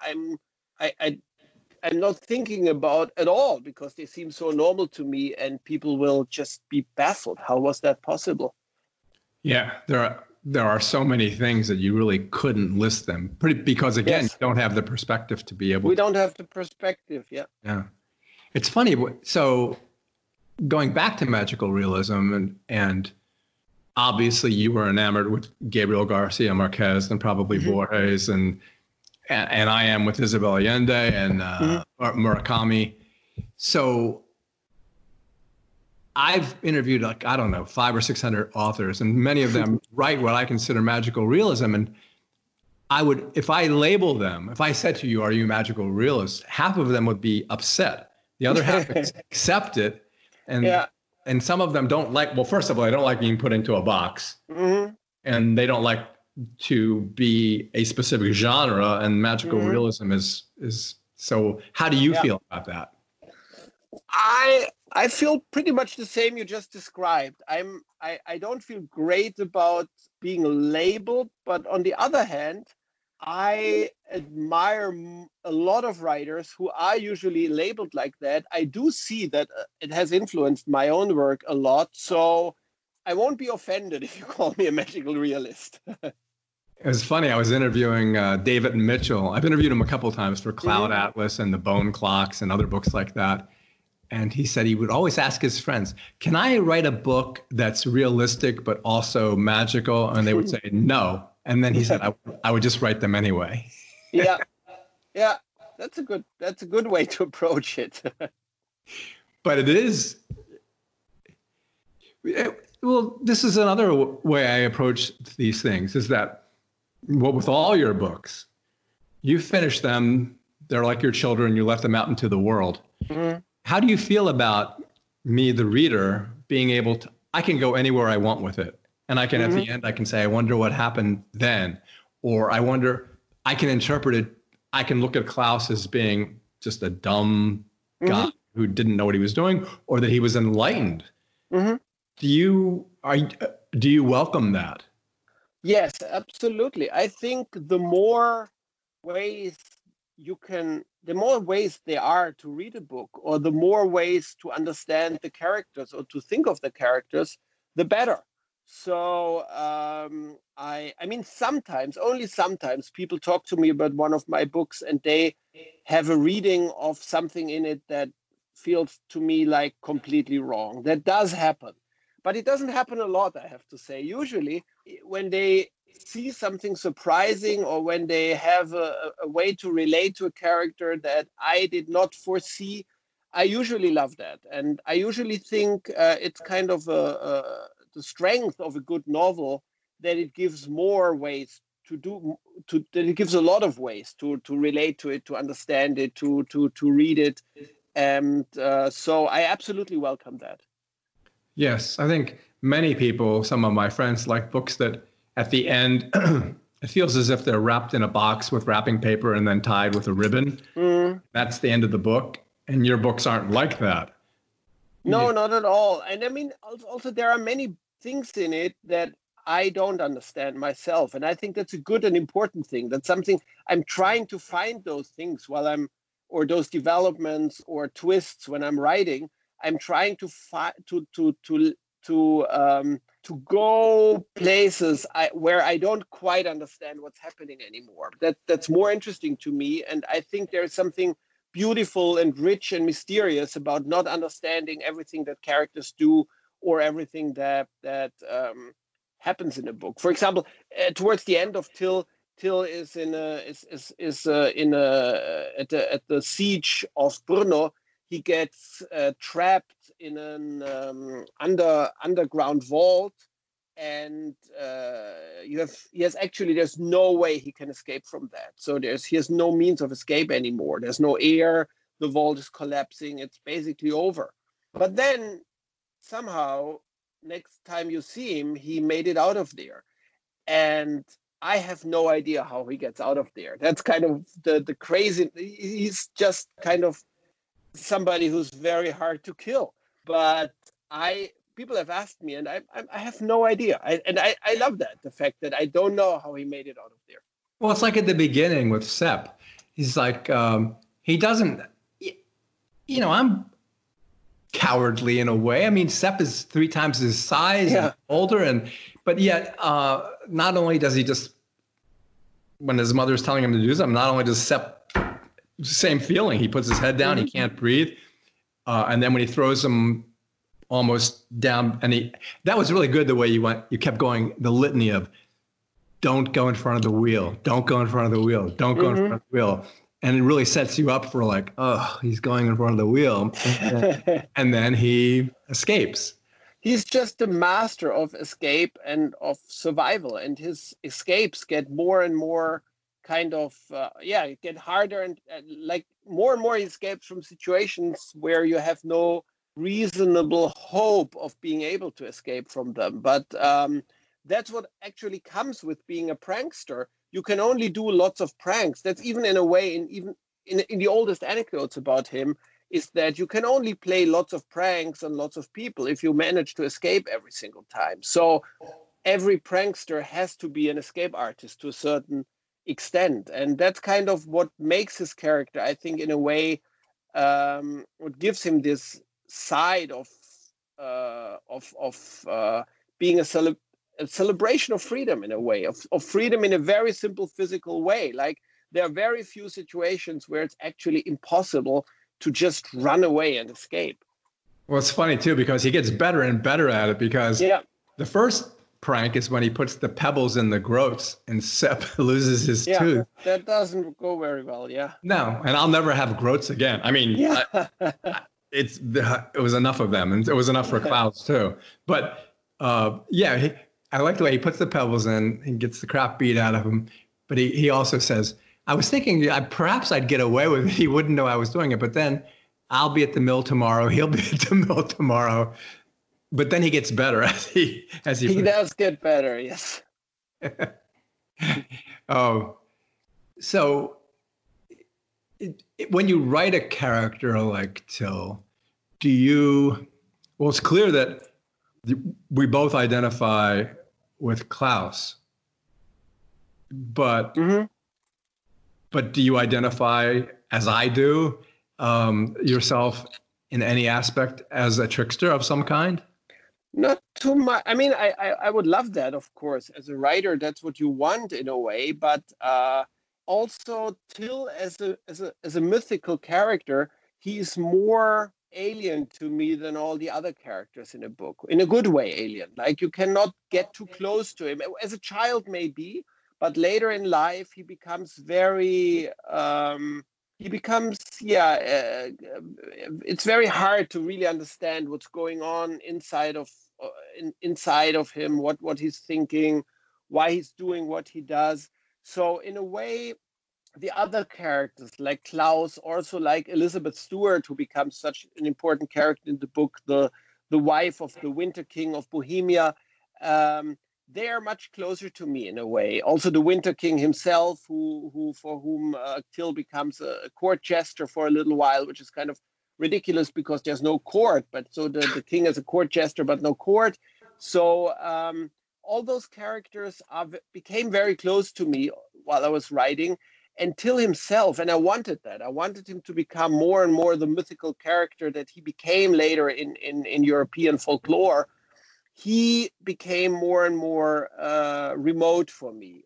I'm not thinking about at all because they seem so normal to me, and people will just be baffled. How was that possible? Yeah, there are so many things that you really couldn't list them because again, Yes. you don't have the perspective to be able. We don't have the perspective. Yeah. Yeah, it's funny. So going back to magical realism, and obviously you were enamored with Gabriel Garcia Marquez and probably Borges, and I am with Isabel Allende and Murakami. So I've interviewed, like, I don't know, 500 or 600 authors, and many of them write what I consider magical realism. And I would, if I label them, if I said to you, are you a magical realist? Half of them would be upset. The other half accept it. And some of them don't like, well, first of all, they don't like being put into a box. And they don't like to be a specific genre, and magical realism is so. How do you feel about that? I feel pretty much the same you just described. I don't feel great about being labeled, but on the other hand, I admire a lot of writers who are usually labeled like that. I do see that it has influenced my own work a lot, so I won't be offended if you call me a magical realist. It was funny. I was interviewing David Mitchell. I've interviewed him a couple of times for Cloud Atlas and the Bone Clocks and other books like that. And he said he would always ask his friends, can I write a book that's realistic but also magical? And they would say no. And then he said, I would just write them anyway. Yeah. That's a good way to approach it. But it is. Well, this is another way I approach these things, is that, well, with all your books, you finish them, they're like your children, you left them out into the world. How do you feel about me, the reader, being able to, I can go anywhere I want with it. And I can, at the end, I can say, I wonder what happened then. Or I wonder, I can interpret it. I can look at Klaus as being just a dumb guy who didn't know what he was doing, or that he was enlightened. Do you welcome that? Yes, absolutely. I think the more ways there are to read a book, or the more ways to understand the characters or to think of the characters, the better. So I mean, only sometimes people talk to me about one of my books and they have a reading of something in it that feels to me like completely wrong. That does happen. But it doesn't happen a lot, I have to say. Usually, when they see something surprising, or when they have a way to relate to a character that I did not foresee, I usually love that. And I usually think it's kind of the strength of a good novel that it gives more ways that it gives a lot of ways to relate to it, to understand it, to read it. And so I absolutely welcome that. Yes, I think many people, some of my friends, like books that at the end, it feels as if they're wrapped in a box with wrapping paper and then tied with a ribbon. That's the end of the book. And your books aren't like that. No, not at all. And I mean, also there are many things in it that I don't understand myself. And I think that's a good and important thing. That's something I'm trying to find, those things or those developments or twists when I'm writing. I'm trying to go places where I don't quite understand what's happening anymore. That's more interesting to me, and I think there's something beautiful and rich and mysterious about not understanding everything that characters do or everything that happens in a book. For example, towards the end of Till is at the siege of Brno. He gets trapped in an underground vault, and there's no way he can escape from that. So he has no means of escape anymore. There's no air. The vault is collapsing. It's basically over. But then somehow next time you see him, he made it out of there. And I have no idea how he gets out of there. That's kind of the crazy. He's just kind of somebody who's very hard to kill. But people have asked me, and I have no idea. I love that, the fact that I don't know how he made it out of there. Well, it's like at the beginning with Sepp. He's like, he doesn't, I'm cowardly in a way. I mean, Sepp is 3 times his size and older, but yet not only does he just, when his mother's telling him to do something, not only does Sepp, same feeling, he puts his head down, he can't breathe. And then when he throws him almost down, and that was really good the way you kept going, the litany of don't go in front of the wheel, don't go in front of the wheel, don't go in front of the wheel. And it really sets you up for like, oh, he's going in front of the wheel. And then he escapes. He's just a master of escape and of survival. And his escapes get more and more kind of, get harder. And like more and more he escapes from situations where you have no reasonable hope of being able to escape from them. But that's what actually comes with being a prankster. You can only do lots of pranks. That's even in a way, even in the oldest anecdotes about him, is that you can only play lots of pranks on lots of people if you manage to escape every single time. So every prankster has to be an escape artist to a certain extent. And that's kind of what makes his character, I think, in a way, what gives him this side of being a celebration of freedom in a way, of freedom in a very simple physical way. Like there are very few situations where it's actually impossible to just run away and escape. Well, it's funny too, because he gets better and better at it, because the first prank is when he puts the pebbles in the groats and Sepp loses his tooth. That doesn't go very well. No, and I'll never have groats again. I mean, it was enough of them, and it was enough for Klaus too. But I like the way he puts the pebbles in and gets the crap beat out of him. But he also says, I was thinking perhaps I'd get away with it. He wouldn't know I was doing it. But then I'll be at the mill tomorrow. He'll be at the mill tomorrow. But then he gets better as he does get better, yes. So when you write a character like Till, it's clear that we both identify with Klaus, but do you identify, as I do, yourself in any aspect as a trickster of some kind? Not too much. I mean, I would love that, of course. As a writer, that's what you want in a way. But also, Till as a mythical character, he's more alien to me than all the other characters in a book. In a good way, alien. Like you cannot get too close to him. As a child, maybe, but later in life, he becomes very. It's very hard to really understand what's going on inside of him, what he's thinking, why he's doing what he does. So in a way, the other characters like Klaus, also like Elizabeth Stuart, who becomes such an important character in the book, the wife of the Winter King of Bohemia, they are much closer to me in a way. Also, the Winter King himself, for whom Till becomes a court jester for a little while, which is kind of ridiculous because there's no court. But so the king is a court jester, but no court. So all those characters became very close to me while I was writing. And Till himself, and I wanted that. I wanted him to become more and more the mythical character that he became later in European folklore. He became more and more remote for me,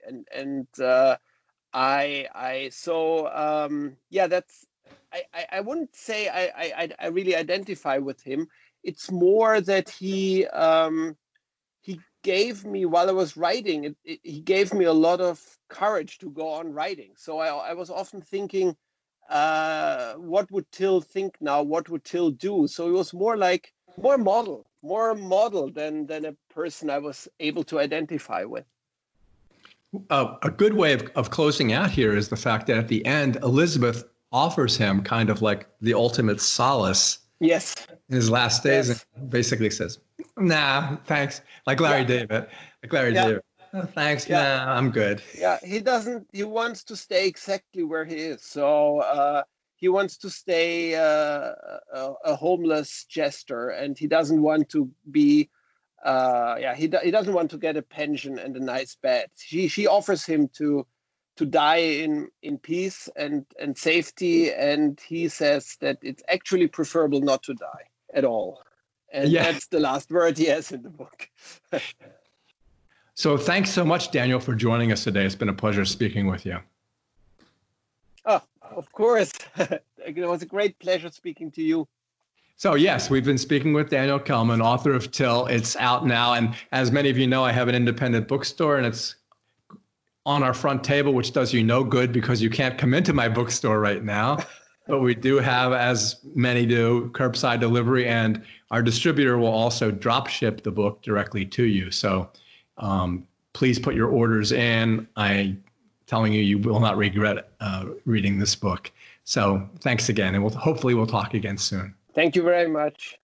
I wouldn't say I really identify with him. It's more that he gave me, while I was writing, he gave me a lot of courage to go on writing. So I was often thinking, what would Till think now? What would Till do? So it was more model than a person I was able to identify with. A good way of closing out here is the fact that at the end, Elizabeth offers him kind of like the ultimate solace. Yes. in his last days, Yes. and basically says, "Nah, thanks." Like Larry David. Like Larry Yeah. David. "Oh, thanks. Yeah. Nah, I'm good." Yeah, he doesn't. He wants to stay exactly where he is. So he wants to stay a homeless jester, and he doesn't want to be. He doesn't want to get a pension and a nice bed. She offers him to die in peace and safety, and he says that it's actually preferable not to die at all. And Yeah. that's the last word he has in the book. So thanks so much, Daniel, for joining us today. It's been a pleasure speaking with you. Oh, of course. It was a great pleasure speaking to you. So yes, we've been speaking with Daniel Kelman, author of Till. It's out now. And as many of you know, I have an independent bookstore, and it's on our front table, which does you no good because you can't come into my bookstore right now. But we do have, as many do, curbside delivery, and our distributor will also drop ship the book directly to you. So please put your orders in. I'm telling you, you will not regret reading this book. So thanks again, and hopefully we'll talk again soon. Thank you very much.